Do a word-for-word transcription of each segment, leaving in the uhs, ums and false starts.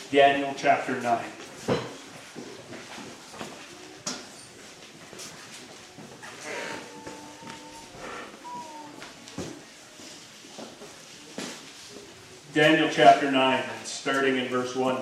Daniel chapter nine. Daniel chapter nine, starting in verse one.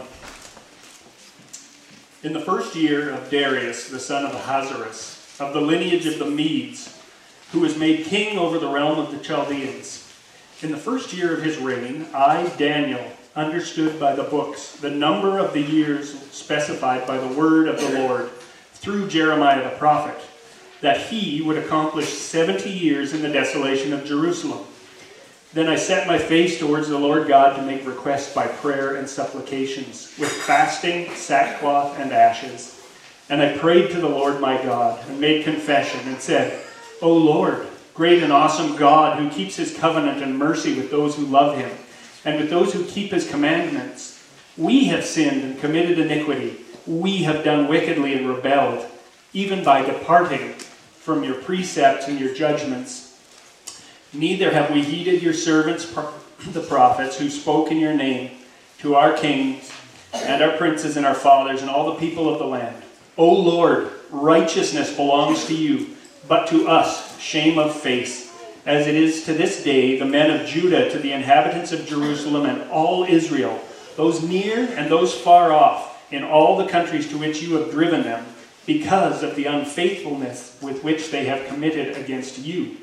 In the first year of Darius, the son of Ahasuerus, of the lineage of the Medes, who was made king over the realm of the Chaldeans, in the first year of his reign, I, Daniel, understood by the books the number of the years specified by the word of the Lord through Jeremiah the prophet, that he would accomplish seventy years in the desolation of Jerusalem. Then I set my face towards the Lord God to make requests by prayer and supplications, with fasting, sackcloth, and ashes. And I prayed to the Lord my God, and made confession, and said, O Lord, great and awesome God, who keeps his covenant and mercy with those who love him, and with those who keep his commandments, we have sinned and committed iniquity. We have done wickedly and rebelled, even by departing from your precepts and your judgments. Neither have we heeded your servants, the prophets, who spoke in your name to our kings and our princes and our fathers and all the people of the land. O Lord, righteousness belongs to you, but to us shame of face, as it is to this day the men of Judah to the inhabitants of Jerusalem and all Israel, those near and those far off, in all the countries to which you have driven them, because of the unfaithfulness with which they have committed against you.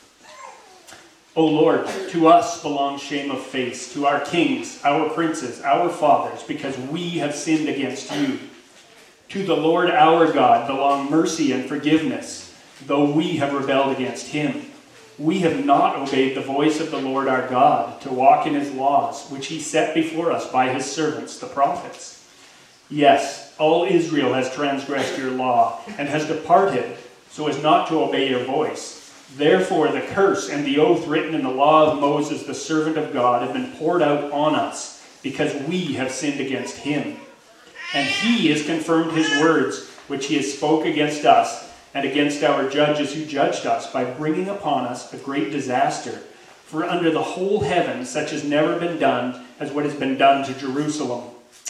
O Lord, to us belongs shame of face, to our kings, our princes, our fathers, because we have sinned against you. To the Lord our God belong mercy and forgiveness, though we have rebelled against him. We have not obeyed the voice of the Lord our God to walk in his laws, which he set before us by his servants, the prophets. Yes, all Israel has transgressed your law and has departed so as not to obey your voice. Therefore, the curse and the oath written in the law of Moses, the servant of God, have been poured out on us, because we have sinned against him. And he has confirmed his words, which he has spoke against us, and against our judges who judged us, by bringing upon us a great disaster. For under the whole heaven such has never been done as what has been done to Jerusalem.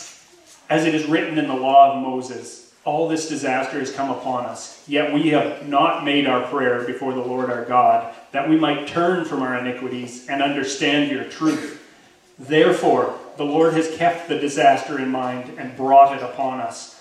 As it is written in the law of Moses, all this disaster has come upon us, yet we have not made our prayer before the Lord our God, that we might turn from our iniquities and understand your truth. Therefore, the Lord has kept the disaster in mind and brought it upon us.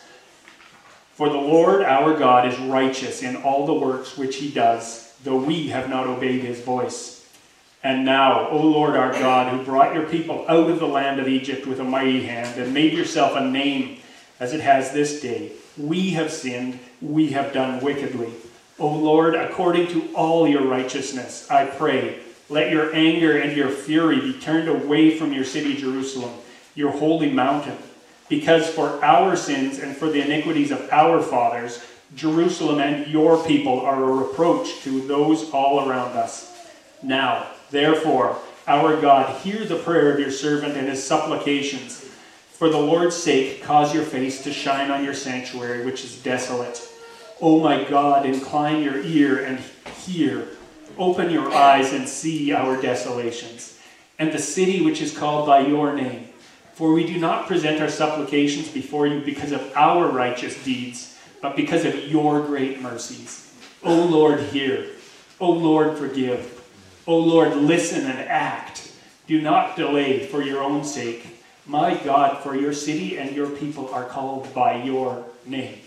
For the Lord our God is righteous in all the works which he does, though we have not obeyed his voice. And now, O Lord our God, who brought your people out of the land of Egypt with a mighty hand, and made yourself a name as it has this day, we have sinned, we have done wickedly. O Lord, according to all your righteousness, I pray, let your anger and your fury be turned away from your city Jerusalem, your holy mountain. Because for our sins and for the iniquities of our fathers, Jerusalem and your people are a reproach to those all around us. Now, therefore, our God, hear the prayer of your servant and his supplications. For the Lord's sake, cause your face to shine on your sanctuary, which is desolate. O my God, incline your ear and hear. Open your eyes and see our desolations, and the city which is called by your name. For we do not present our supplications before you because of our righteous deeds, but because of your great mercies. O Lord, hear. O Lord, forgive. O Lord, listen and act. Do not delay for your own sake. My God, for your city and your people are called by your name.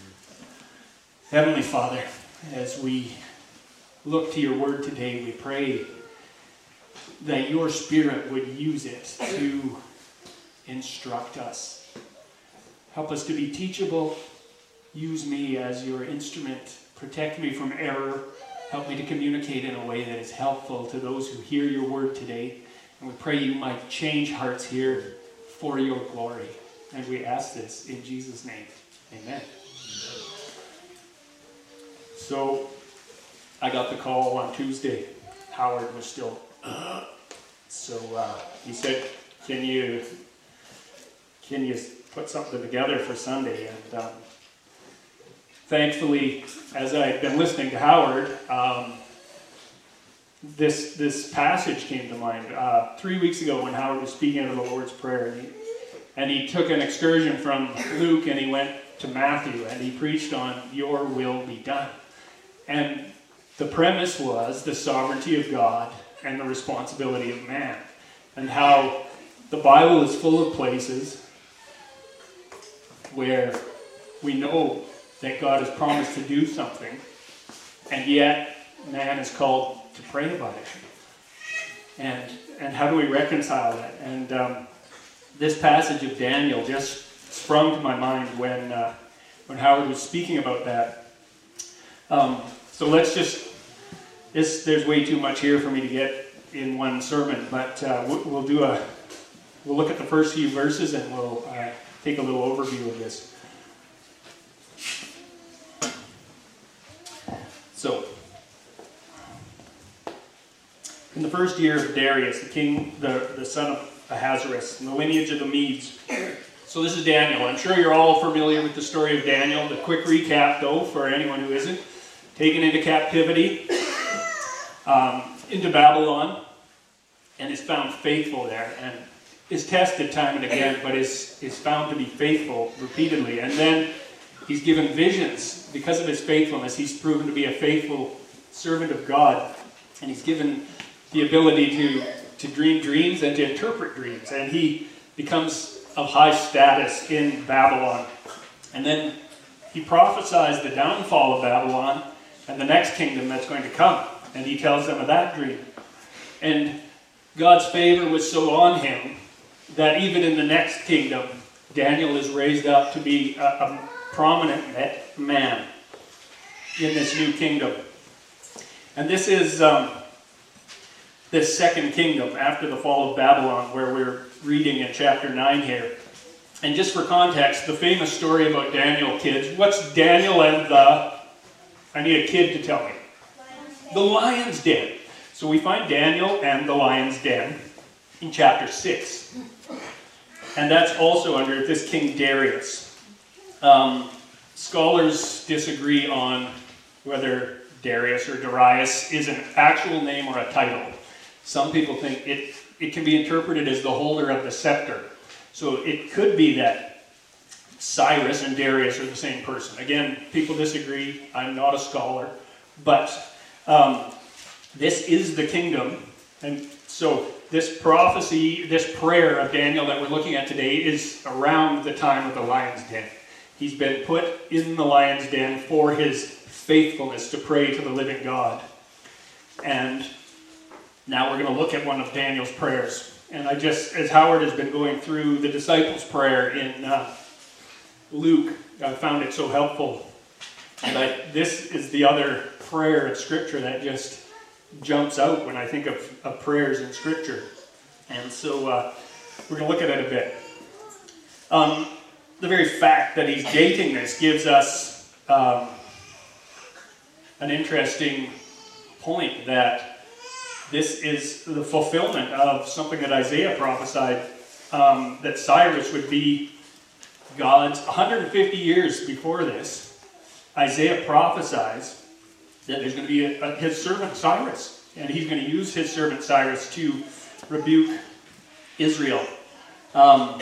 Heavenly Father, as we look to your word today, we pray that your Spirit would use it to instruct us. Help us to be teachable. Use me as your instrument. Protect me from error. Help me to communicate in a way that is helpful to those who hear your word today. And we pray you might change hearts here for your glory. And we ask this in Jesus' name. Amen. So, I got the call on Tuesday. Howard was still, uh, so uh, he said, can you, can you put something together for Sunday? And um, thankfully, as I had been listening to Howard, um, this this passage came to mind. Uh, three weeks ago when Howard was speaking out of the Lord's Prayer, he, And he took an excursion from Luke and he went to Matthew and he preached on your will be done. And the premise was the sovereignty of God and the responsibility of man. And how the Bible is full of places where we know that God has promised to do something, and yet man is called to pray about it. And and how do we reconcile that? And um, this passage of Daniel just sprung to my mind when uh, when Howard was speaking about that. Um, so let's just, this, there's way too much here for me to get in one sermon, but uh, we'll, we'll do a, we'll look at the first few verses and we'll uh, take a little overview of this. So, in the first year of Darius, the king, the, the son of Ahasuerus, in the lineage of the Medes. So this is Daniel. I'm sure you're all familiar with the story of Daniel. The quick recap, though, for anyone who isn't. Taken into captivity, um, into Babylon, and is found faithful there, and is tested time and again, but is, is found to be faithful repeatedly. And then he's given visions. Because of his faithfulness, he's proven to be a faithful servant of God, and he's given the ability to, to dream dreams and to interpret dreams, and he becomes of high status in Babylon. And then he prophesies the downfall of Babylon and the next kingdom that's going to come, and he tells them of that dream. And God's favor was so on him that even in the next kingdom, Daniel is raised up to be a, a prominent man in this new kingdom. And this is um, this second kingdom after the fall of Babylon, where we're reading in chapter nine here. And just for context, the famous story about Daniel, kids. What's Daniel and the... I need a kid to tell me. Lion's the lion's den. So we find Daniel and the lion's den in chapter six. And that's also under this King Darius. Um, scholars disagree on whether Darius or Darius is an actual name or a title. Some people think it, it can be interpreted as the holder of the scepter. So it could be that Cyrus and Darius are the same person. Again, people disagree. I'm not a scholar. But um, this is the kingdom. And so this prophecy, this prayer of Daniel that we're looking at today is around the time of the lion's den. He's been put in the lion's den for his faithfulness to pray to the living God. And now we're going to look at one of Daniel's prayers. And I just, as Howard has been going through the disciples' prayer in uh, Luke, I found it so helpful. And I, this is the other prayer in Scripture that just jumps out when I think of, of prayers in Scripture. And so uh, we're going to look at it a bit. Um, the very fact that he's dating this gives us um, an interesting point that this is the fulfillment of something that Isaiah prophesied, um, that Cyrus would be God's one hundred fifty years before this. Isaiah prophesies that there's going to be a, a, his servant Cyrus, and he's going to use his servant Cyrus to rebuke Israel. Um,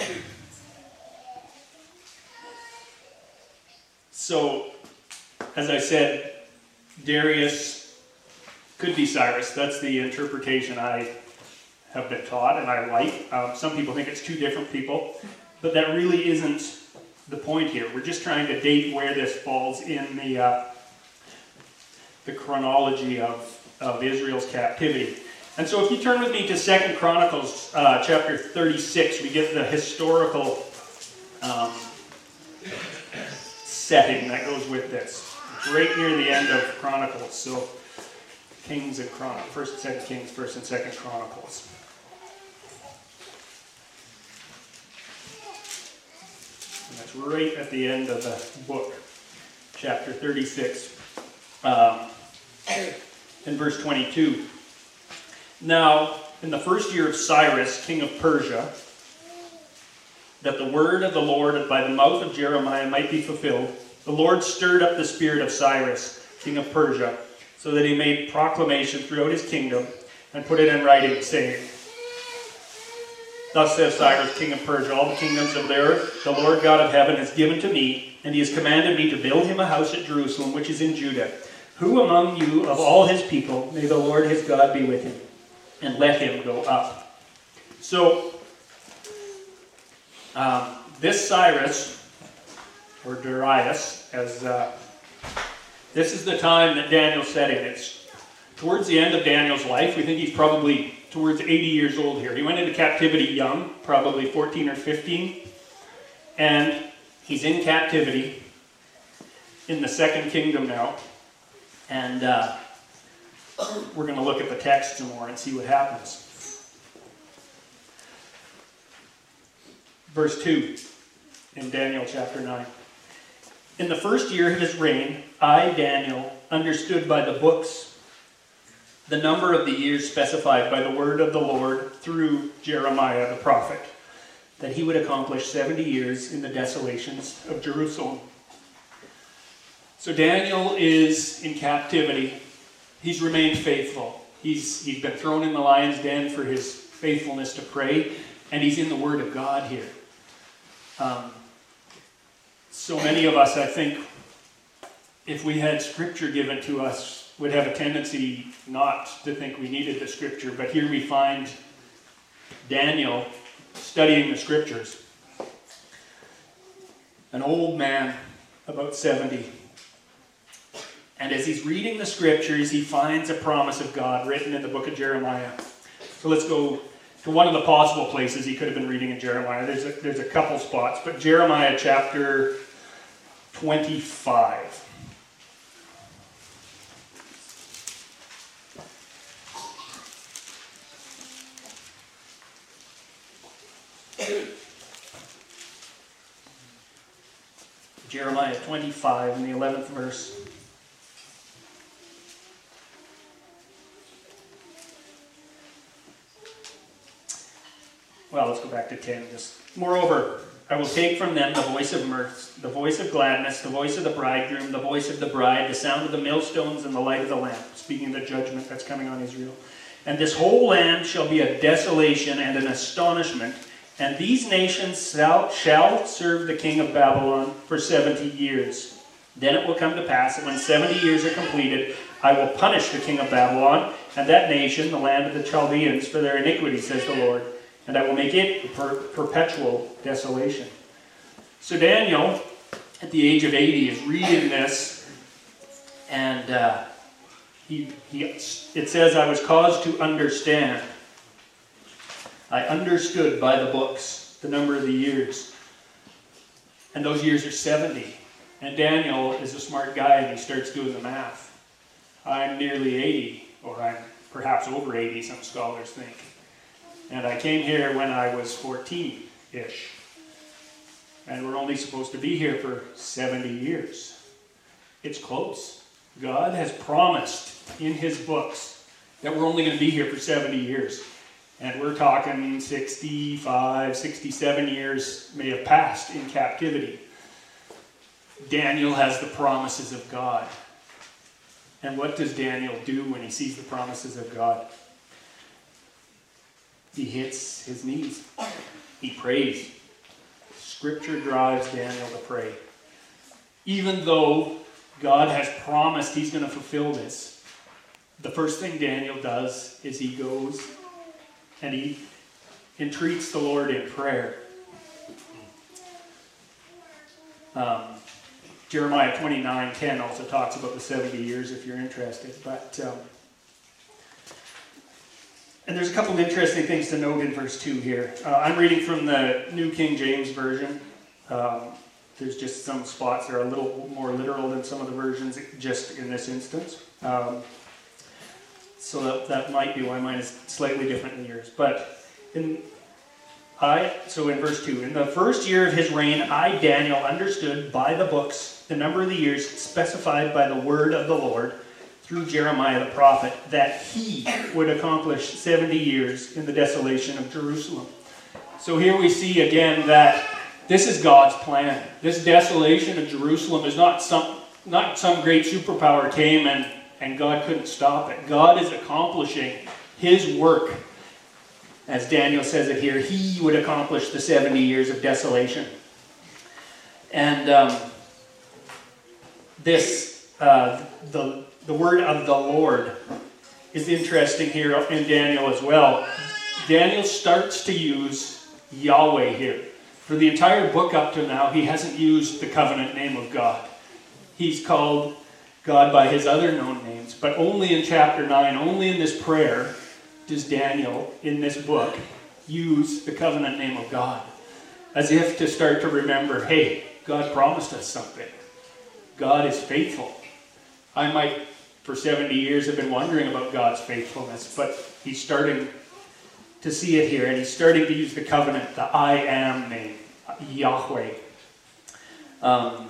so, as I said, Darius could be Cyrus. That's the interpretation I have been taught and I like. Um, some people think it's two different people, but that really isn't the point here. We're just trying to date where this falls in the uh, the chronology of, of Israel's captivity. And so if you turn with me to Second Chronicles uh, chapter thirty-six, we get the historical um, setting that goes with this. It's right near the end of Chronicles. So Kings and Chronicles, First and Second Kings, First and Second Chronicles. And that's right at the end of the book, chapter thirty-six, um, in verse twenty-two. Now, in the first year of Cyrus, king of Persia, that the word of the Lord by the mouth of Jeremiah might be fulfilled, the Lord stirred up the spirit of Cyrus, king of Persia, so that he made proclamation throughout his kingdom and put it in writing, saying, Thus says Cyrus, king of Persia, all the kingdoms of the earth, the Lord God of heaven has given to me, and he has commanded me to build him a house at Jerusalem, which is in Judah. Who among you of all his people, may the Lord his God be with him, and let him go up. So, um, this Cyrus, or Darius, as uh, this is the time that Daniel's setting. It's towards the end of Daniel's life. We think he's probably towards eighty years old here. He went into captivity young, probably fourteen or fifteen. And he's in captivity in the second kingdom now. And uh, we're going to look at the text some more and see what happens. Verse two in Daniel chapter nine. In the first year of his reign, I, Daniel, understood by the books the number of the years specified by the word of the Lord through Jeremiah the prophet, that he would accomplish seventy years in the desolations of Jerusalem. So Daniel is in captivity. He's remained faithful. He's, he's been thrown in the lion's den for his faithfulness to pray, and he's in the Word of God here. Um, so many of us, I think, if we had Scripture given to us, would have a tendency not to think we needed the Scripture, but here we find Daniel studying the Scriptures. An old man, about seventy. And as he's reading the Scriptures, he finds a promise of God written in the book of Jeremiah. So let's go to one of the possible places he could have been reading in Jeremiah. There's a, there's a couple spots, but Jeremiah chapter twenty-five. Jeremiah twenty-five in the eleventh verse. Well, let's go back to ten. Just, moreover, I will take from them the voice of mirth, the voice of gladness, the voice of the bridegroom, the voice of the bride, the sound of the millstones, and the light of the lamp. Speaking of the judgment that's coming on Israel. And this whole land shall be a desolation and an astonishment. And these nations shall, shall serve the king of Babylon for seventy years. Then it will come to pass that when seventy years are completed, I will punish the king of Babylon and that nation, the land of the Chaldeans, for their iniquity, says the Lord. And I will make it a per perpetual desolation. So Daniel, at the age of eighty, is reading this, and uh, he, he, it says, I was caused to understand. I understood by the books the number of the years. And those years are seventy. And Daniel is a smart guy, and he starts doing the math. I'm nearly eighty, or I'm perhaps over eighty, some scholars think. And I came here when I was fourteen-ish. And we're only supposed to be here for seventy years. It's close. God has promised in his books that we're only going to be here for seventy years. And we're talking sixty-five, sixty-seven years may have passed in captivity. Daniel has the promises of God. And what does Daniel do when he sees the promises of God? He hits his knees. He prays. Scripture drives Daniel to pray. Even though God has promised he's going to fulfill this, the first thing Daniel does is he goes and he entreats the Lord in prayer. Um, Jeremiah twenty-nine ten also talks about the seventy years if you're interested. But um, and there's a couple of interesting things to note in verse two here. Uh, I'm reading from the New King James Version. Um, there's just some spots that are a little more literal than some of the versions just in this instance. Um, so that, that might be why mine is slightly different than yours. But in I, so in verse two, in the first year of his reign, I, Daniel, understood by the books the number of the years specified by the word of the Lord through Jeremiah the prophet, that he would accomplish seventy years in the desolation of Jerusalem. So here we see again that this is God's plan. This desolation of Jerusalem is not some, not some great superpower came and, and God couldn't stop it. God is accomplishing his work As Daniel says it here, he would accomplish the seventy years of desolation. And um, this, uh, the, the word of the Lord is interesting here in Daniel as well. Daniel starts to use Yahweh here. For the entire book up to now, he hasn't used the covenant name of God. He's called God by his other known names. But only in chapter nine, only in this prayer, does Daniel, in this book, use the covenant name of God. As if to start to remember, hey, God promised us something. God is faithful. I might, for seventy years, have been wondering about God's faithfulness, but he's starting to see it here, and he's starting to use the covenant, the I am name, Yahweh. Um,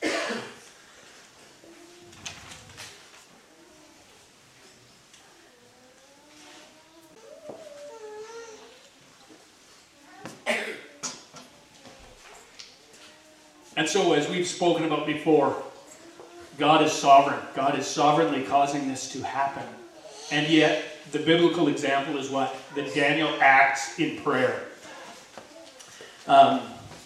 And so, as we've spoken about before, God is sovereign. God is sovereignly causing this to happen. And yet, the biblical example is what? That Daniel acts in prayer. Um,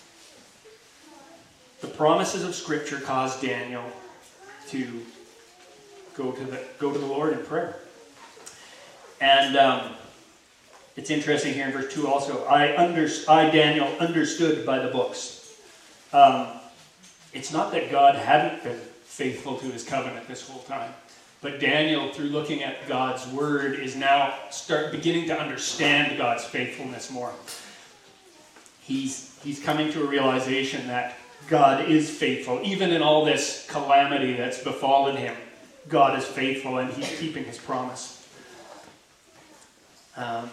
the promises of Scripture cause Daniel to go to the, go to the Lord in prayer. And um, it's interesting here in verse two also, I, under, I, Daniel, understood by the books. Um, it's not that God hadn't been faithful to his covenant this whole time, but Daniel, through looking at God's word, is now start beginning to understand God's faithfulness more. He's, he's coming to a realization that God is faithful. Even in all this calamity that's befallen him, God is faithful and he's keeping his promise. Um,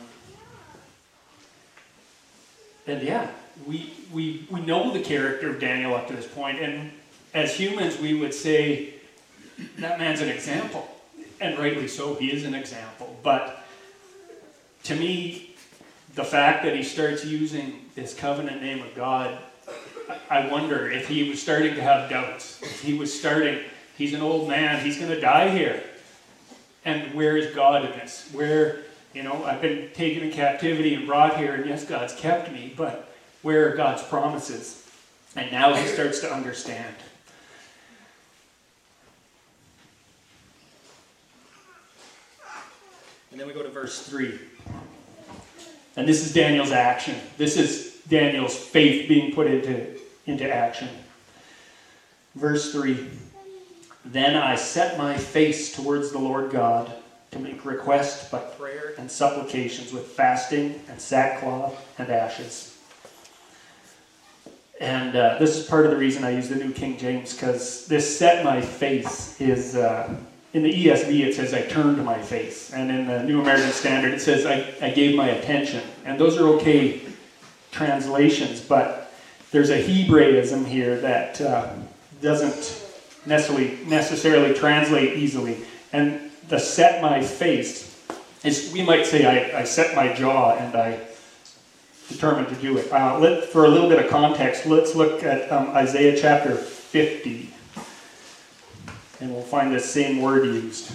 and yeah, We, we, we know the character of Daniel up to this point, and as humans we would say, that man's an example. And rightly so, he is an example. But to me, the fact that he starts using this covenant name of God, I wonder if he was starting to have doubts. If he was starting, he's an old man, he's going to die here. And where is God in this? Where, you know, I've been taken in captivity and brought here, and yes, God's kept me, but where are God's promises? And now he starts to understand. And then we go to verse three. And this is Daniel's action. This is Daniel's faith being put into, into action. Verse three. Then I set my face towards the Lord God to make request by prayer and supplications with fasting and sackcloth and ashes. And uh, this is part of the reason I use the New King James, because this set my face is, uh, in the E S V it says I turned my face. And in the New American Standard it says I, I gave my attention. And those are okay translations, but there's a Hebraism here that uh, doesn't necessarily, necessarily translate easily. And the set my face is, we might say I, I set my jaw and I determined to do it. Uh, let, for a little bit of context, let's look at um, Isaiah chapter fifty. And we'll find this same word used.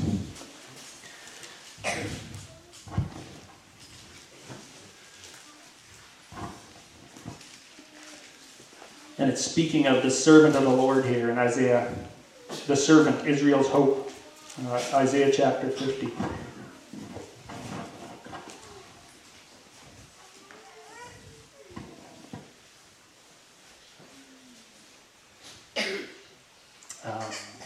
And it's speaking of the servant of the Lord here in Isaiah, the servant, Israel's hope. Uh, Isaiah chapter fifty. Um,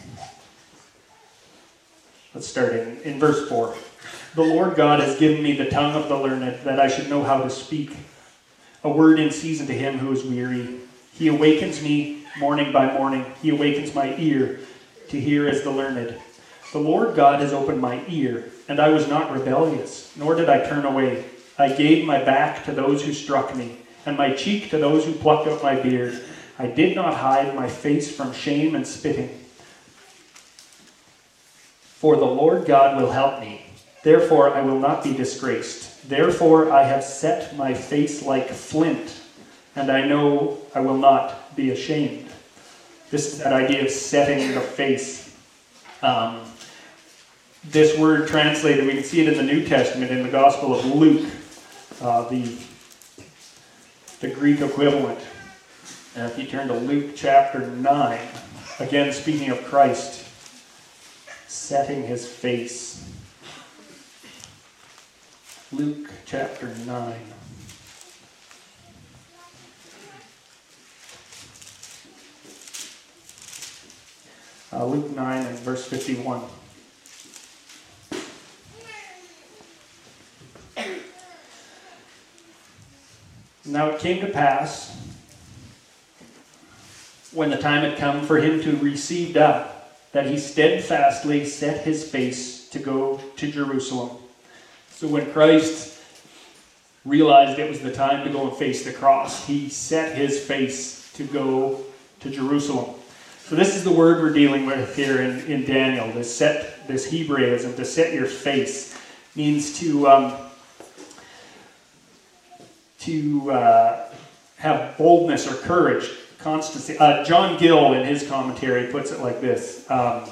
let's start in, in verse four. The Lord God has given me the tongue of the learned, that I should know how to speak a word in season to him who is weary. He awakens me morning by morning. He awakens my ear to hear as the learned. The Lord God has opened my ear, and I was not rebellious, nor did I turn away. I gave my back to those who struck me, and my cheek to those who plucked out my beard. I did not hide my face from shame and spitting. For the Lord God will help me. Therefore I will not be disgraced. Therefore I have set my face like flint, and I know I will not be ashamed. This is that idea of setting the face. Um, this word translated, we can see it in the New Testament, in the Gospel of Luke. uh, the, the Greek equivalent. And if you turn to Luke chapter nine, again speaking of Christ, setting his face. Luke chapter nine. Uh, Luke nine and verse fifty-one. Now it came to pass, when the time had come for him to be received up, that he steadfastly set his face to go to Jerusalem. So when Christ realized it was the time to go and face the cross, he set his face to go to Jerusalem. So this is the word we're dealing with here in, in Daniel. This set, this Hebraism, to set your face, means to um, to uh, have boldness or courage, constancy. Uh, John Gill, in his commentary, puts it like this. Um,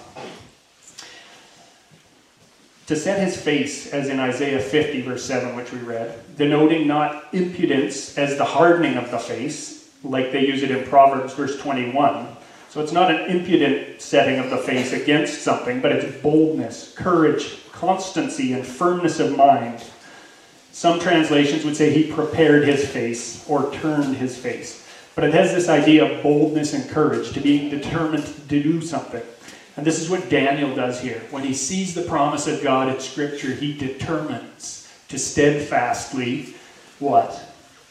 to set his face, as in Isaiah fifty, verse seven, which we read, denoting not impudence as the hardening of the face, like they use it in Proverbs, verse twenty-one. So it's not an impudent setting of the face against something, but it's boldness, courage, constancy, and firmness of mind. Some translations would say he prepared his face or turned his face. But it has this idea of boldness and courage, to being determined to do something. And this is what Daniel does here. When he sees the promise of God in Scripture, he determines to steadfastly, what?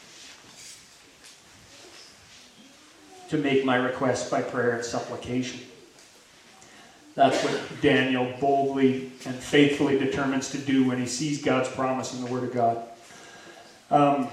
To make my request by prayer and supplication. That's what Daniel boldly and faithfully determines to do when he sees God's promise in the Word of God. Um,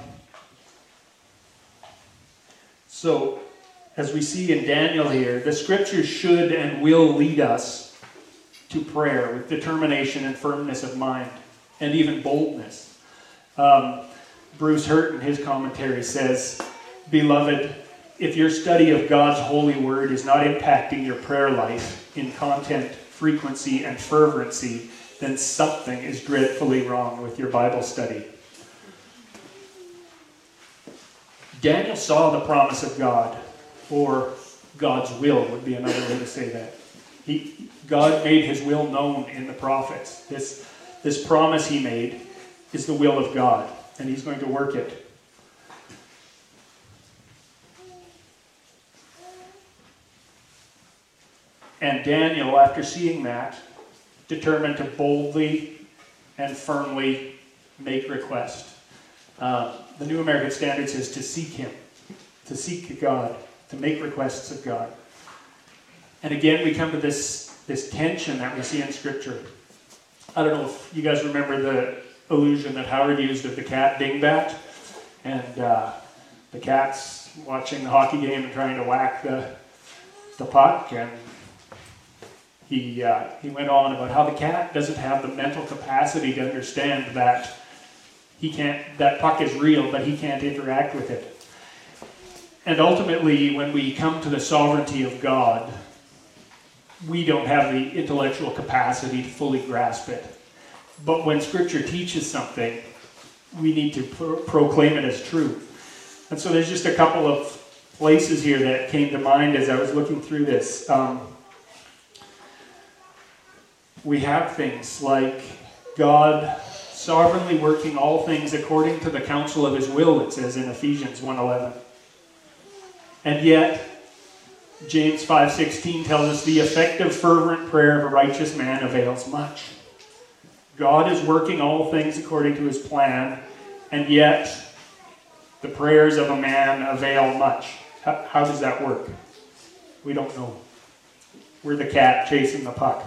so, as we see in Daniel here, the Scriptures should and will lead us to prayer with determination and firmness of mind, and even boldness. Um, Bruce Hurt, in his commentary, says, "Beloved, if your study of God's holy word is not impacting your prayer life in content, frequency, and fervency, then something is dreadfully wrong with your Bible study." Daniel saw the promise of God, or God's will would be another way to say that. He, God made his will known in the prophets. This, this promise he made is the will of God, and he's going to work it. And Daniel, after seeing that, determined to boldly and firmly make request. Uh, the New American Standard says to seek him, to seek God, to make requests of God. And again, we come to this, this tension that we see in Scripture. I don't know if you guys remember the illusion that Howard used of the cat Dingbat. And uh, the cat's watching the hockey game and trying to whack the, the puck, and He, uh, he went on about how the cat doesn't have the mental capacity to understand that he can't, that puck is real, but he can't interact with it. And ultimately, when we come to the sovereignty of God, we don't have the intellectual capacity to fully grasp it. But when Scripture teaches something, we need to pro- proclaim it as true. And so there's just a couple of places here that came to mind as I was looking through this. Um, We have things like God sovereignly working all things according to the counsel of his will, it says in Ephesians one eleven. And yet, James five sixteen tells us the effective fervent prayer of a righteous man avails much. God is working all things according to his plan, and yet the prayers of a man avail much. How, how does that work? We don't know. We're the cat chasing the puck.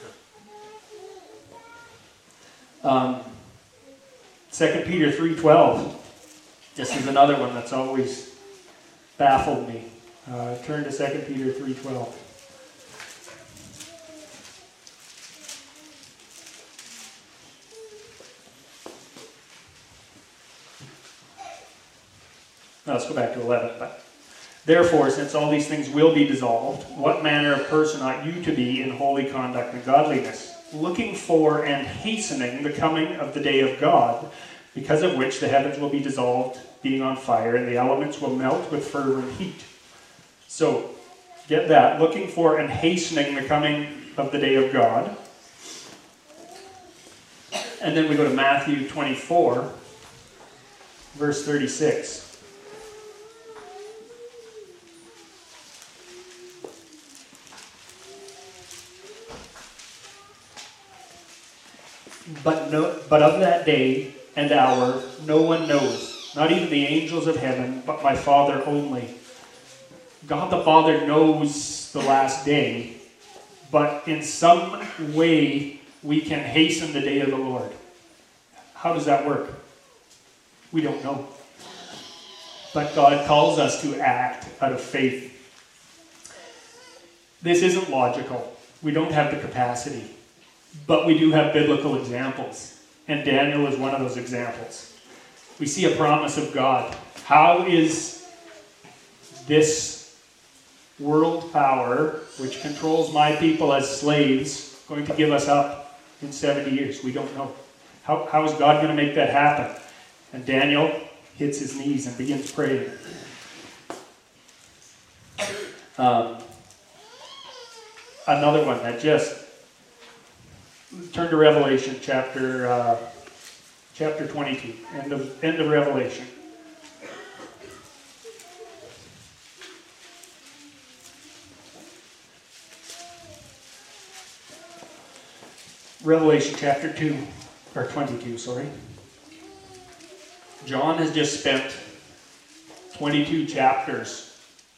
Um, Second Peter three twelve. This is another one that's always baffled me. Uh, turn to Second Peter three twelve. Now let's go back to eleven. But therefore, since all these things will be dissolved, what manner of person ought you to be in holy conduct and godliness, looking for and hastening the coming of the day of God, because of which the heavens will be dissolved, being on fire, and the elements will melt with fervent heat. So, get that. Looking for and hastening the coming of the day of God. And then we go to Matthew twenty-four, verse thirty-six. But, no, but of that day and hour no one knows, not even the angels of heaven, but my Father only. God the Father knows the last day, but in some way we can hasten the day of the Lord. How does that work? We don't know. But God calls us to act out of faith. This isn't logical. We don't have the capacity. But we do have biblical examples. And Daniel is one of those examples. We see a promise of God. How is this world power, which controls my people as slaves, going to give us up in seventy years? We don't know. How, how is God going to make that happen? And Daniel hits his knees and begins praying. Um, another one that just... Turn to Revelation chapter uh, chapter twenty-two. End of end of Revelation. Revelation chapter two, or twenty-two, sorry. John has just spent twenty-two chapters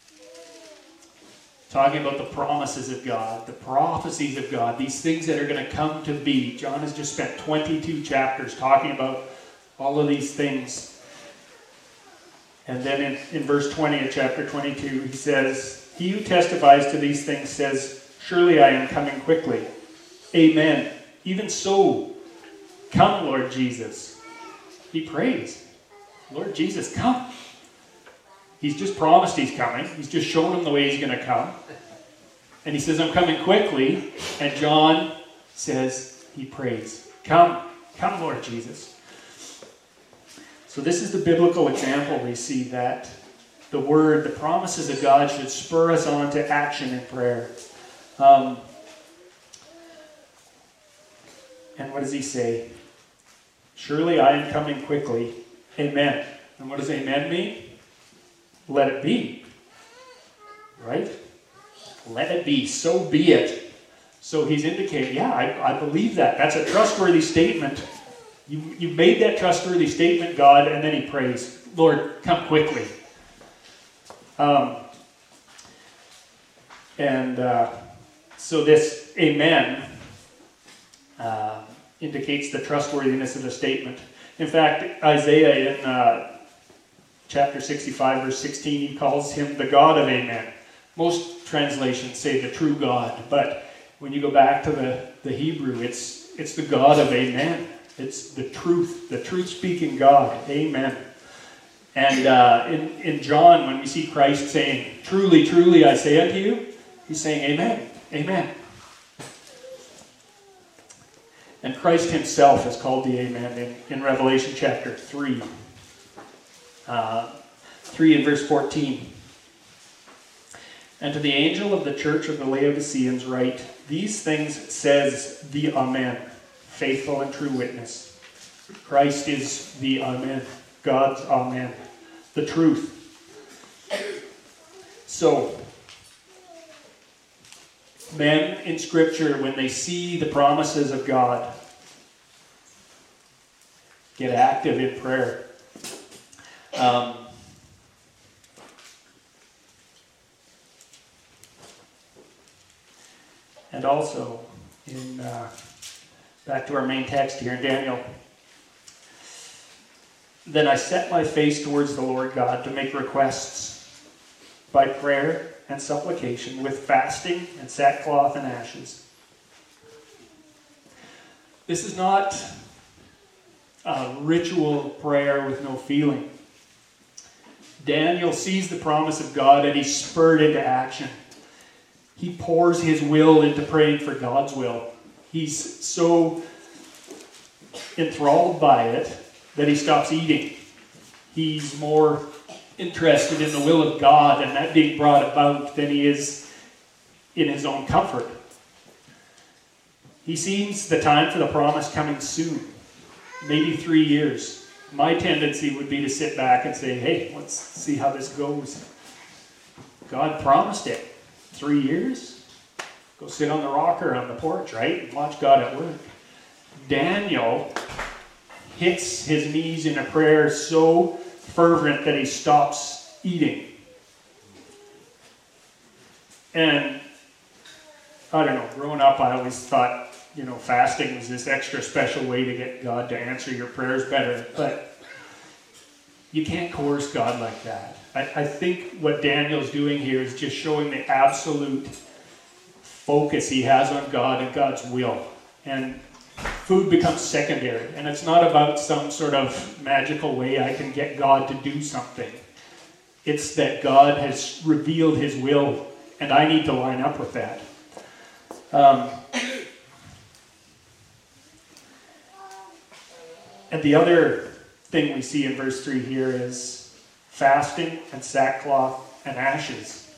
talking about the promises of God, the prophecies of God, these things that are going to come to be. John has just spent twenty-two chapters talking about all of these things. And then in, in verse twenty of chapter twenty-two, he says, "He who testifies to these things says, surely I am coming quickly. Amen. Even so, come, Lord Jesus." He prays, "Lord Jesus, come." He's just promised he's coming. He's just shown him the way he's going to come. And he says, "I'm coming quickly." And John says, he prays, "Come, come, Lord Jesus." So this is the biblical example we see that the word, the promises of God should spur us on to action in prayer. Um, and what does he say? "Surely I am coming quickly. Amen." And what does amen mean? Let it be. Right? Let it be. So be it. So he's indicating, yeah, I, I believe that. That's a trustworthy statement. You, you've made that trustworthy statement, God, and then he prays, "Lord, come quickly." Um, and uh, so this amen uh, indicates the trustworthiness of the statement. In fact, Isaiah in uh, chapter sixty-five, verse sixteen, he calls him the God of amen. Most translations say the true God, but when you go back to the, the Hebrew, it's it's the God of amen. It's the truth, the truth-speaking God. Amen. And uh, in, in John, when we see Christ saying, "Truly, truly, I say unto you," he's saying amen. Amen. And Christ himself is called the amen in, in Revelation chapter three. Uh, three and verse fourteen. "And to the angel of the church of the Laodiceans write, these things says the Amen, faithful and true witness." Christ is the Amen, God's Amen, the truth. So, men in Scripture, when they see the promises of God, get active in prayer. Um, and also, in uh, back to our main text here in Daniel, "Then I set my face towards the Lord God to make requests by prayer and supplication with fasting and sackcloth and ashes." This is not a ritual prayer with no feeling. Daniel sees the promise of God and he's spurred into action. He pours his will into praying for God's will. He's so enthralled by it that he stops eating. He's more interested in the will of God and that being brought about than he is in his own comfort. He sees the time for the promise coming soon, maybe three years. My tendency would be to sit back and say, hey, let's see how this goes. God promised it. Three years? Go sit on the rocker on the porch, right? And watch God at work. Daniel hits his knees in a prayer so fervent that he stops eating. And I don't know, growing up I always thought, you know, fasting was this extra special way to get God to answer your prayers better. But you can't coerce God like that. I, I think what Daniel's doing here is just showing the absolute focus he has on God and God's will. And food becomes secondary. And it's not about some sort of magical way I can get God to do something. It's that God has revealed his will, and I need to line up with that. Um, and the other thing we see in verse three here is fasting and sackcloth and ashes.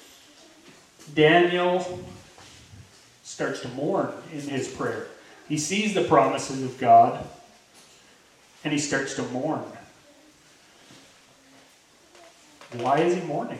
Daniel starts to mourn in his prayer. He sees the promises of God, and he starts to mourn. Why is he mourning?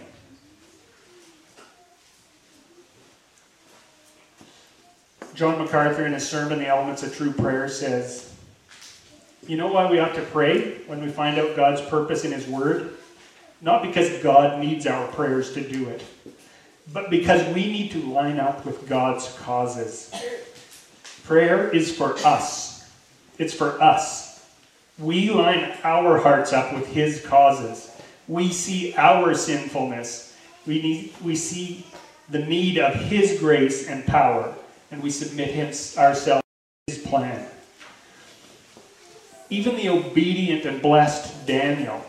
John MacArthur, in his sermon, The Elements of True Prayer, says, you know why we ought to pray when we find out God's purpose in his word? Not because God needs our prayers to do it, but because we need to line up with God's causes. Prayer is for us. It's for us. We line our hearts up with his causes. We see our sinfulness. We need, we see the need of his grace and power, and we submit him, ourselves to his plan. Even the obedient and blessed Daniel,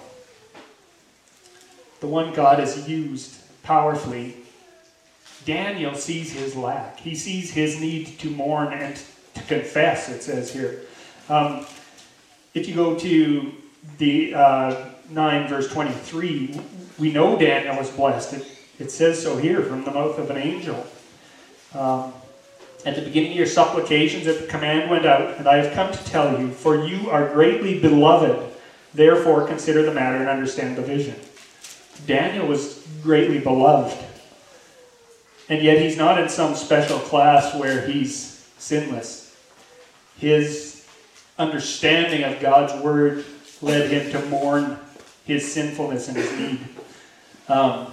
the one God has used powerfully, Daniel sees his lack. He sees his need to mourn and to confess, it says here. Um, if you go to the uh, nine verse twenty-three, we know Daniel was blessed. It, it says so here from the mouth of an angel. Um, At the beginning of your supplications, at the command went out, and I have come to tell you, for you are greatly beloved. Therefore, consider the matter and understand the vision. Daniel was greatly beloved. And yet he's not in some special class where he's sinless. His understanding of God's word led him to mourn his sinfulness and his need. Um,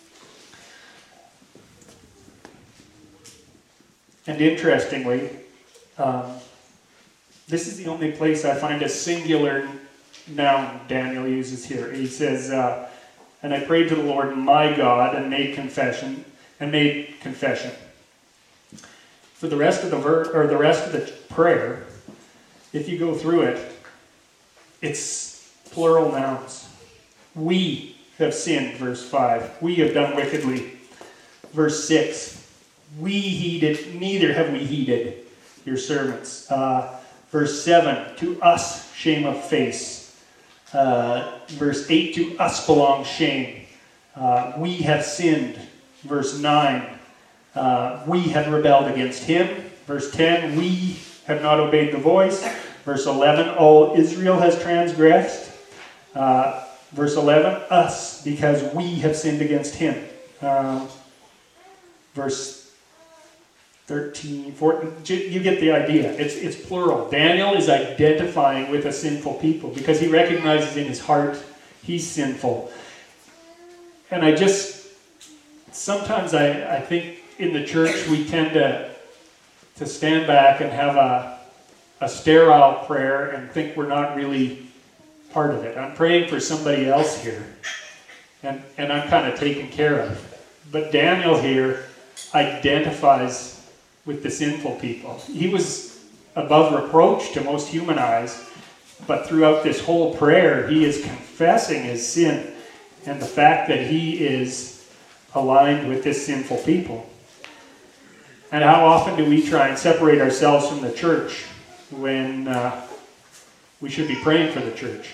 and interestingly, um, this is the only place I find a singular noun Daniel uses here. He says, uh, and I prayed to the Lord my God and made confession, and made confession. For the rest of the ver- or the rest of the prayer, if you go through it, it's plural nouns. We have sinned, verse five. We have done wickedly. Verse six. We heeded, neither have we heeded your servants. Uh, verse seven. To us shame of face. Uh, verse eight. To us belongs shame. Uh, we have sinned. Verse nine. Uh, we have rebelled against him. Verse ten. We have not obeyed the voice. Verse eleven. All Israel has transgressed. Uh, verse eleven. Us, because we have sinned against him. Uh, verse thirteen, fourteen. You get the idea. It's, it's plural. Daniel is identifying with a sinful people because he recognizes in his heart he's sinful. And I just, sometimes I, I think in the church we tend to, to stand back and have a, a sterile prayer and think we're not really part of it. I'm praying for somebody else here, and, and I'm kind of taken care of. But Daniel here identifies with the sinful people. He was above reproach to most human eyes, but throughout this whole prayer, he is confessing his sin and the fact that he is aligned with this sinful people. And how often do we try and separate ourselves from the church when uh, we should be praying for the church.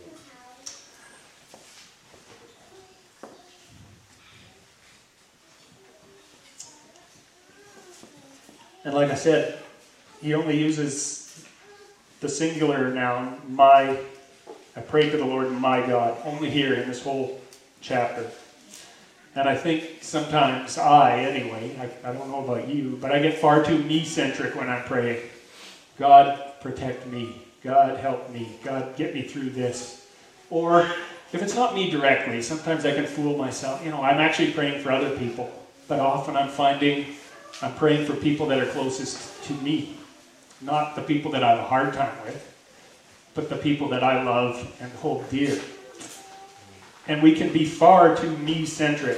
And like I said, he only uses the singular noun, my. I prayed to the Lord, my God, only here in this whole chapter. And I think sometimes I, anyway, I, I don't know about you, but I get far too me-centric when I'm praying. God, protect me. God, help me. God, get me through this. Or if it's not me directly, sometimes I can fool myself. You know, I'm actually praying for other people, but often I'm finding I'm praying for people that are closest to me, not the people that I have a hard time with, but the people that I love and hold dear. And we can be far too me-centric.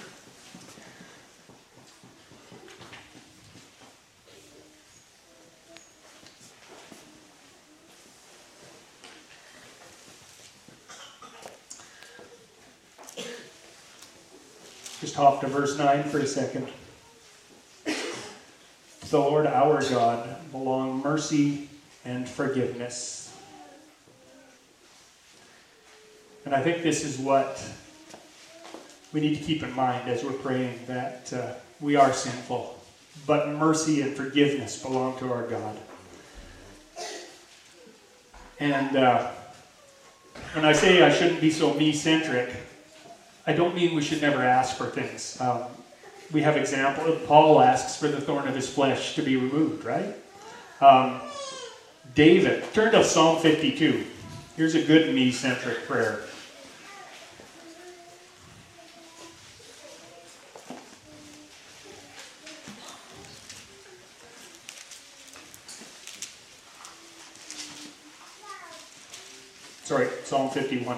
Just hop to verse nine for a second. To the Lord our God belong mercy and forgiveness. And I think this is what we need to keep in mind as we're praying, that uh, we are sinful, but mercy and forgiveness belong to our God. And uh, when I say I shouldn't be so me-centric, I don't mean we should never ask for things. Um, we have example. Paul asks for the thorn of his flesh to be removed, right? Um, David, turn to Psalm fifty-two. Here's a good me-centric prayer. Sorry, Psalm fifty-one.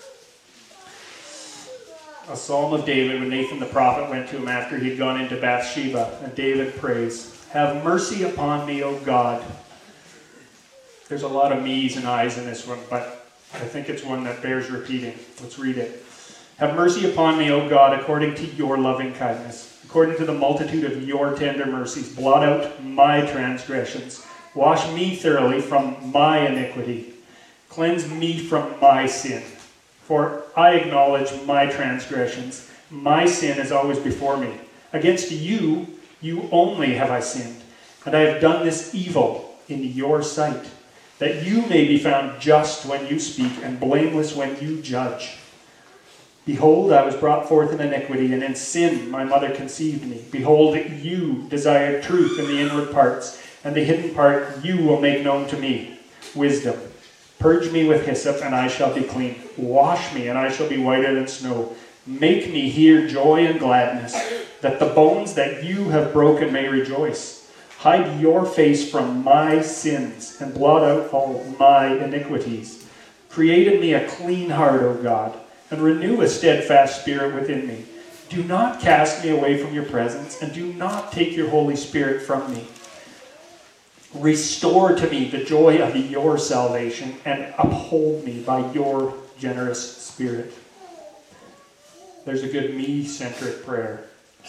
A psalm of David when Nathan the prophet went to him after he'd gone into Bathsheba. And David prays, "Have mercy upon me, O God." There's a lot of me's and I's in this one, but I think it's one that bears repeating. Let's read it. "Have mercy upon me, O God, according to your loving kindness. According to the multitude of your tender mercies, blot out my transgressions. Wash me thoroughly from my iniquity. Cleanse me from my sin. For I acknowledge my transgressions. My sin is always before me. Against you, you only have I sinned, and I have done this evil in your sight, that you may be found just when you speak and blameless when you judge. Behold, I was brought forth in iniquity, and in sin my mother conceived me. Behold, you desired truth in the inward parts, and the hidden part you will make known to me, wisdom. Purge me with hyssop, and I shall be clean. Wash me, and I shall be whiter than snow. Make me hear joy and gladness, that the bones that you have broken may rejoice. Hide your face from my sins, and blot out all my iniquities. Create in me a clean heart, O God, and renew a steadfast spirit within me. Do not cast me away from your presence, and do not take your Holy Spirit from me. Restore to me the joy of your salvation, and uphold me by your generous spirit." There's a good me-centric prayer.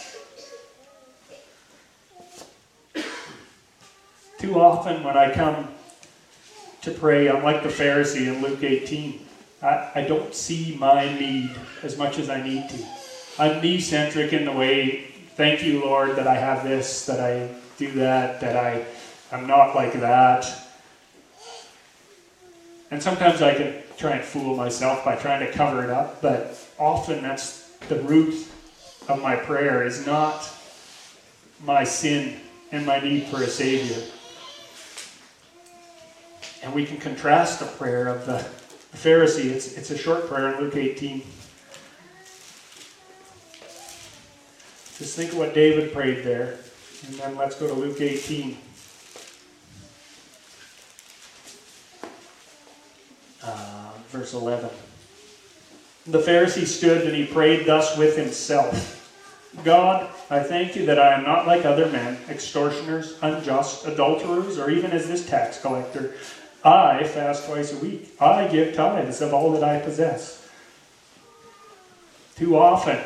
Too often when I come to pray, I'm like the Pharisee in Luke eighteen. I, I don't see my need as much as I need to. I'm me-centric in the way, thank you, Lord, that I have this, that I do that, that I... I'm not like that. And sometimes I can try and fool myself by trying to cover it up, but often that's the root of my prayer, is not my sin and my need for a Savior. And we can contrast the prayer of the Pharisee. It's, it's a short prayer in Luke eighteen. Just think of what David prayed there, and then let's go to Luke eighteen. Uh, verse eleven. The Pharisee stood and he prayed thus with himself. God, I thank you that I am not like other men, extortioners, unjust, adulterers, or even as this tax collector. I fast twice a week. I give tithes of all that I possess. Too often,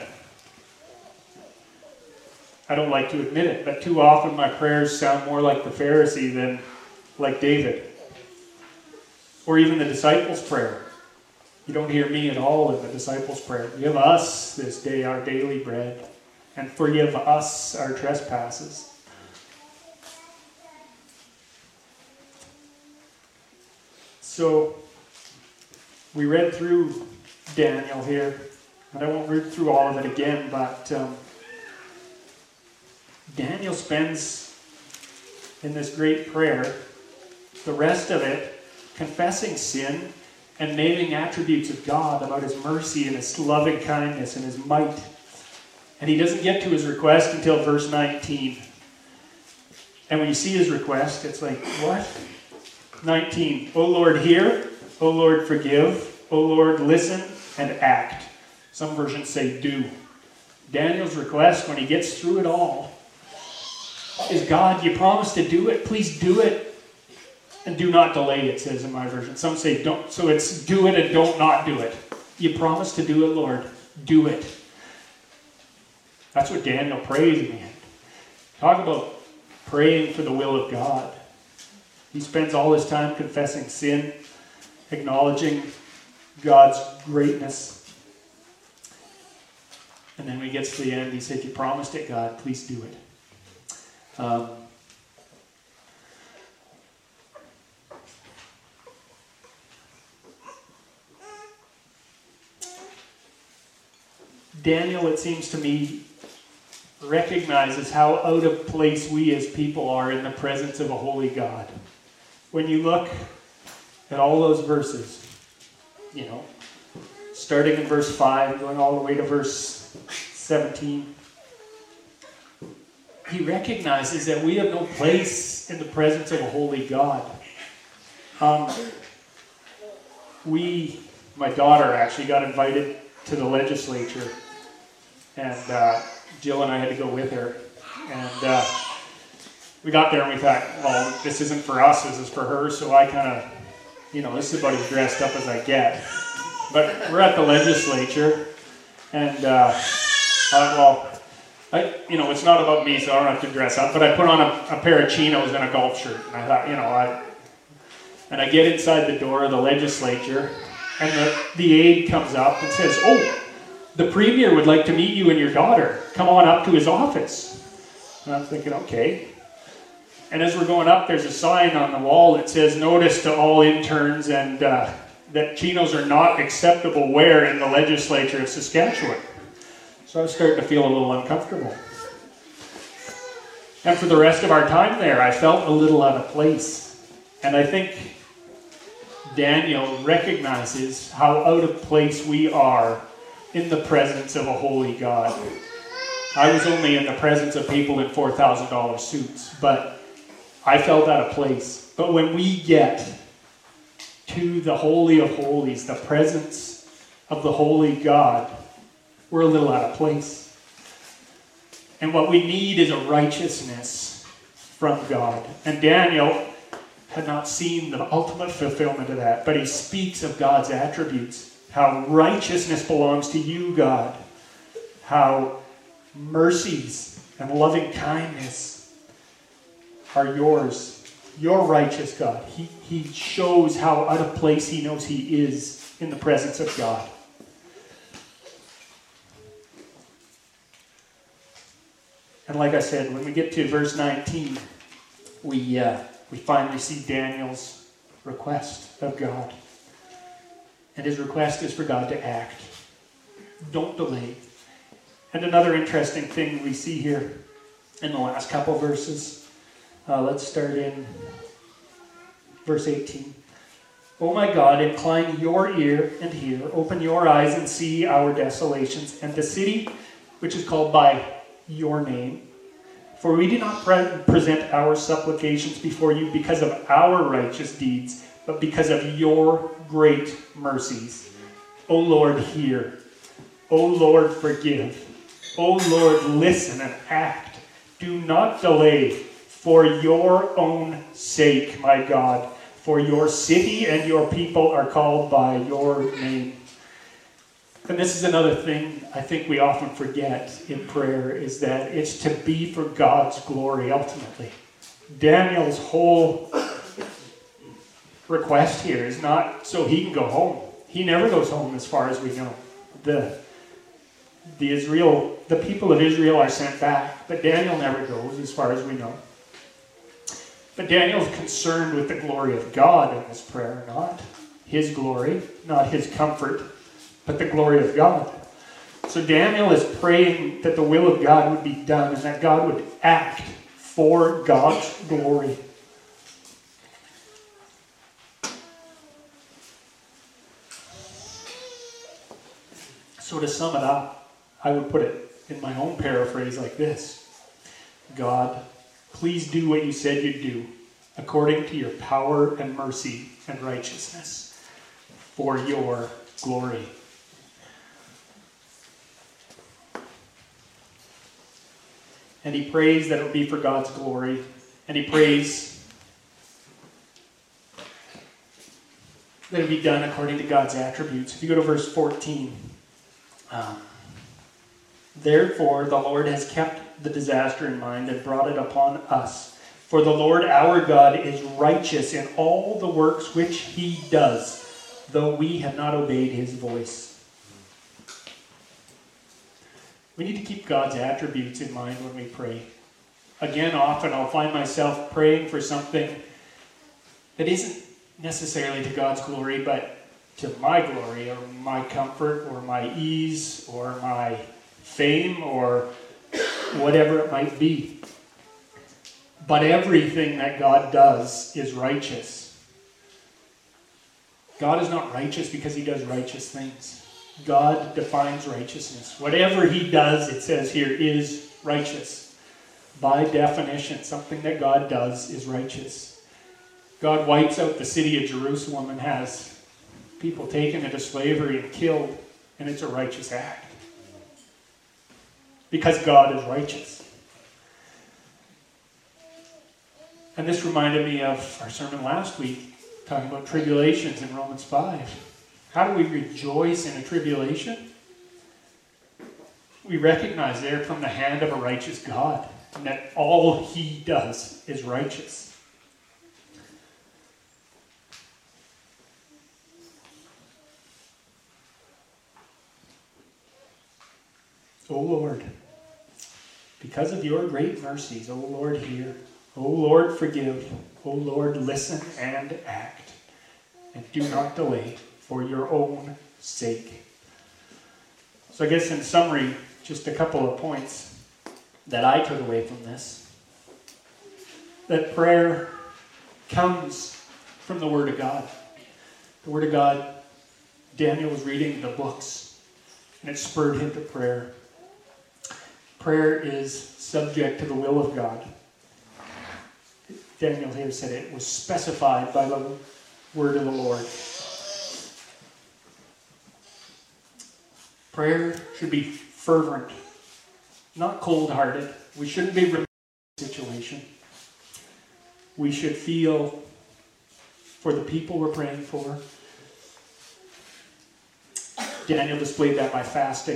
I don't like to admit it, but too often my prayers sound more like the Pharisee than like David. Or even the disciples' prayer. You don't hear me at all in the disciples' prayer. Give us this day our daily bread, and forgive us our trespasses. So, we read through Daniel here, and I won't read through all of it again, but um, Daniel spends in this great prayer the rest of it confessing sin and naming attributes of God about his mercy and his loving kindness and his might. And he doesn't get to his request until verse nineteen. And when you see his request, it's like, what? nineteen. O Lord, hear. O Lord, forgive. O Lord, listen and act. Some versions say do. Daniel's request, when he gets through it all, is, God, you promised to do it. Please do it. And do not delay, it says in my version. Some say don't. So it's do it and don't not do it. You promised to do it, Lord. Do it. That's what Daniel prays, man. Talk about praying for the will of God. He spends all his time confessing sin, acknowledging God's greatness. And then when he gets to the end, he said, you promised it, God. Please do it. Um, Daniel, it seems to me, recognizes how out of place we as people are in the presence of a holy God. When you look at all those verses, you know, starting in verse five, going all the way to verse seventeen, he recognizes that we have no place in the presence of a holy God. Um, we, my daughter actually got invited to the legislature, and uh, Jill and I had to go with her, and uh, we got there and we thought, well, this isn't for us, this is for her, so I kind of, you know, this is about as dressed up as I get. But we're at the legislature, and uh, I thought, well, I, you know, it's not about me, so I don't have to dress up, but I put on a, a pair of chinos and a golf shirt, and I thought, you know, I, and I get inside the door of the legislature, and the, the aide comes up and says, oh, the premier would like to meet you and your daughter. Come on up to his office. And I'm thinking, okay. And as we're going up, there's a sign on the wall that says, notice to all interns and uh, that chinos are not acceptable wear in the legislature of Saskatchewan. So I was starting to feel a little uncomfortable. And for the rest of our time there, I felt a little out of place. And I think Daniel recognizes how out of place we are in the presence of a holy God. I was only in the presence of people in four thousand dollar suits, but I felt out of place. But when we get to the Holy of Holies, the presence of the holy God, we're a little out of place. And what we need is a righteousness from God. And Daniel had not seen the ultimate fulfillment of that, but he speaks of God's attributes. How righteousness belongs to you, God. How mercies and loving kindness are yours. You're righteous, God. He, he shows how out of place he knows he is in the presence of God. And like I said, when we get to verse nineteen, we, uh, we finally see Daniel's request of God. And his request is for God to act. Don't delay. And another interesting thing we see here in the last couple verses. Uh, let's start in verse eighteen. O my God, incline your ear and hear. Open your eyes and see our desolations and the city which is called by your name. For we do not pre- present our supplications before you because of our righteous deeds, but because of your great mercies. O Lord, hear. O Lord, forgive. O Lord, listen and act. Do not delay for your own sake, my God. For your city and your people are called by your name. And this is another thing I think we often forget in prayer, is that it's to be for God's glory ultimately. Daniel's whole request here is not so he can go home. He never goes home as far as we know. The, the Israel, the people of Israel are sent back, but Daniel never goes as far as we know. But Daniel's concerned with the glory of God in this prayer, not his glory, not his comfort, but the glory of God. So Daniel is praying that the will of God would be done and that God would act for God's glory. So to sum it up, I would put it in my own paraphrase like this. God, please do what you said you'd do, according to your power and mercy and righteousness, for your glory. And he prays that it would be for God's glory. And he prays that it would be done according to God's attributes. If you go to verse fourteen. Um, Therefore, the Lord has kept the disaster in mind and brought it upon us. For the Lord our God is righteous in all the works which he does, though we have not obeyed his voice. We need to keep God's attributes in mind when we pray. Again, often I'll find myself praying for something that isn't necessarily to God's glory, but to my glory or my comfort or my ease or my fame or whatever it might be. But everything that God does is righteous. God is not righteous because he does righteous things. God defines righteousness. Whatever he does, it says here, is righteous. By definition, something that God does is righteous. God wipes out the city of Jerusalem and has people taken into slavery and killed, and it's a righteous act. Because God is righteous. And this reminded me of our sermon last week, talking about tribulations in Romans five. How do we rejoice in a tribulation? We recognize there from the hand of a righteous God, and that all he does is righteous. O Lord, because of your great mercies, O Lord, hear. O Lord, forgive. O Lord, listen and act. And do not delay for your own sake. So I guess in summary, just a couple of points that I took away from this. That prayer comes from the Word of God. The Word of God, Daniel was reading the books, and it spurred him to prayer. Prayer is subject to the will of God. Daniel here said it was specified by the word of the Lord. Prayer should be fervent, not cold-hearted. We shouldn't be in a situation. We should feel for the people we're praying for. Daniel displayed that by fasting.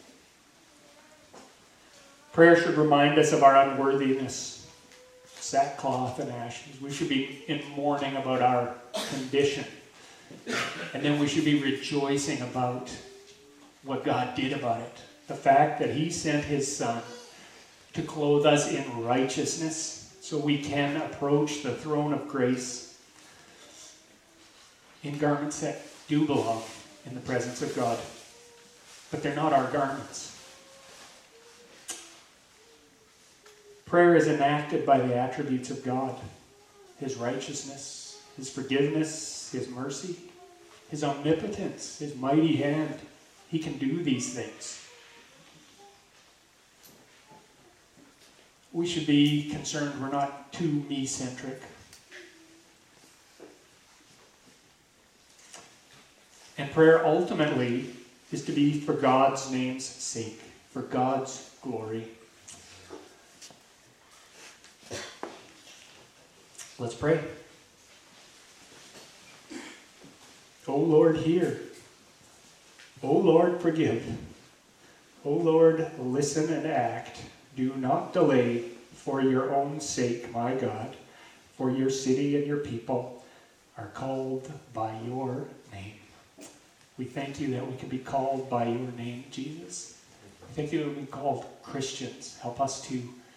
Prayer should remind us of our unworthiness, sackcloth and ashes. We should be in mourning about our condition. And then we should be rejoicing about what God did about it. The fact that he sent his Son to clothe us in righteousness so we can approach the throne of grace in garments that do belong in the presence of God. But they're not our garments. Prayer is enacted by the attributes of God. His righteousness, his forgiveness, his mercy, his omnipotence, his mighty hand. He can do these things. We should be concerned we're not too me-centric. And prayer ultimately is to be for God's name's sake, for God's glory. Let's pray. O Lord, hear. O Lord, forgive. O Lord, listen and act. Do not delay for your own sake, my God, for your city and your people, are called by your name. We thank you that we can be called by your name, Jesus. We thank you that we can be called Christians. Help us to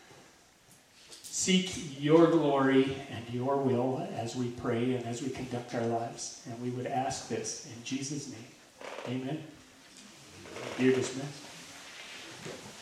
seek your glory and your will as we pray and as we conduct our lives. And we would ask this in Jesus' name. Amen. You're dismissed.